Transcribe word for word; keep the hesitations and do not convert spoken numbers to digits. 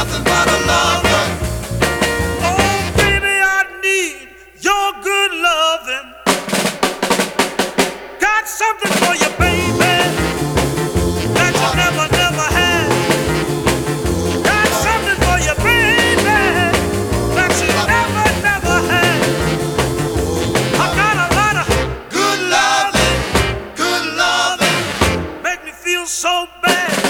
nothing but a lover. Oh, baby, I need your good loving. Got something for you, baby, that you never, never had. Got something for you, baby, that you never, never had. I got a lot of Good loving, good loving. make me feel so bad.